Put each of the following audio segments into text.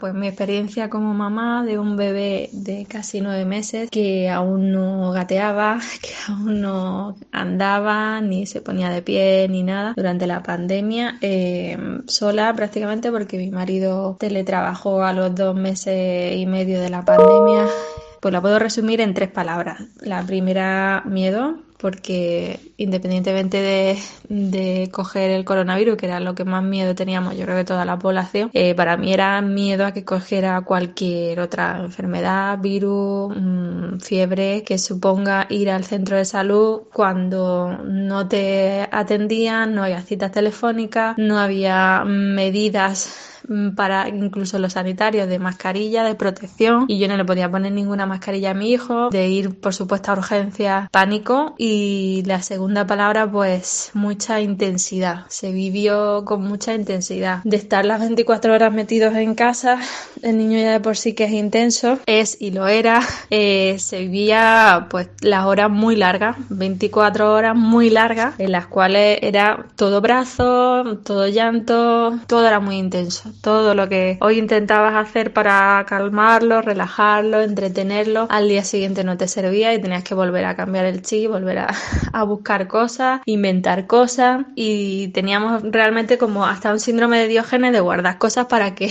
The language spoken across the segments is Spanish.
Pues mi experiencia como mamá de un bebé de casi 9 meses que aún no gateaba, que aún no andaba, ni se ponía de pie, ni nada, durante la pandemia, sola prácticamente porque mi marido teletrabajó a los 2 meses y medio de la pandemia. Pues la puedo resumir en 3 palabras. La primera, miedo, porque independientemente de coger el coronavirus, que era lo que más miedo teníamos, yo creo que toda la población, para mí era miedo a que cogiera cualquier otra enfermedad, virus, fiebre, que suponga ir al centro de salud cuando no te atendían, no había citas telefónicas, no había medidas para incluso los sanitarios de mascarilla, de protección, y yo no le podía poner ninguna mascarilla a mi hijo, de ir por supuesto a urgencias, pánico. Y la segunda palabra, pues mucha intensidad, se vivió con mucha intensidad, de estar las 24 horas metidos en casa. El niño ya de por sí que es intenso, es y lo era. Se vivía pues las horas muy largas, 24 horas muy largas, en las cuales era todo brazo, todo llanto, todo era muy intenso. Todo lo que hoy intentabas hacer para calmarlo, relajarlo, entretenerlo, al día siguiente no te servía y tenías que volver a cambiar el chip, volver a buscar cosas, inventar cosas, y teníamos realmente como hasta un síndrome de Diógenes de guardar cosas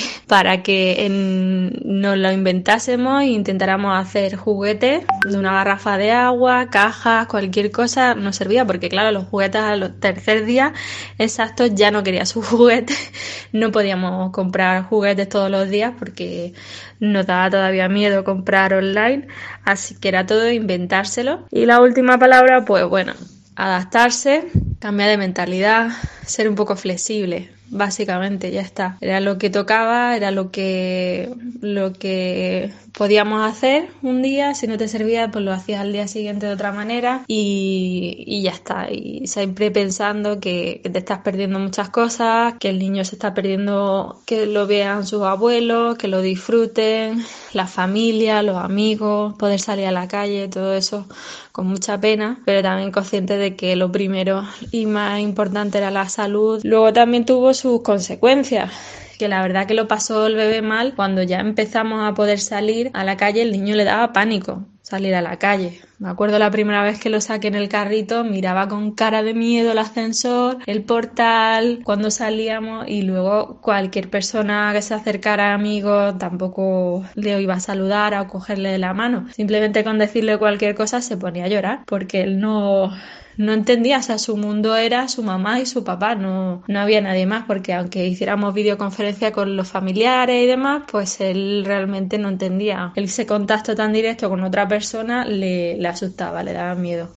para que nos lo inventásemos e intentáramos hacer juguetes de una garrafa de agua, cajas, cualquier cosa nos servía, porque claro, los juguetes al tercer día exacto ya no quería su juguete. No podíamos comprar juguetes todos los días porque nos daba todavía miedo comprar online, así que era todo inventárselo. Y la última palabra, pues bueno, adaptarse, cambiar de mentalidad, ser un poco flexible. Básicamente ya está, era lo que tocaba, era lo que podíamos hacer un día. Si no te servía, pues lo hacías al día siguiente de otra manera, y ya está. Y siempre pensando que te estás perdiendo muchas cosas, que el niño se está perdiendo, que lo vean sus abuelos, que lo disfruten, la familia, los amigos, poder salir a la calle, todo eso con mucha pena, pero también consciente de que lo primero y más importante era la salud. Luego también tuvo sus consecuencias, que la verdad que lo pasó el bebé mal. Cuando ya empezamos a poder salir a la calle, el niño le daba pánico salir a la calle. Me acuerdo la primera vez que lo saqué en el carrito, miraba con cara de miedo el ascensor, el portal, cuando salíamos, y luego cualquier persona que se acercara a amigos tampoco le iba a saludar o cogerle la mano. Simplemente con decirle cualquier cosa se ponía a llorar, porque él no entendía. O sea, su mundo era su mamá y su papá, no había nadie más, porque aunque hiciéramos videoconferencia con los familiares y demás, pues él realmente no entendía. Ese contacto tan directo con otra persona le asustaba, le daba miedo.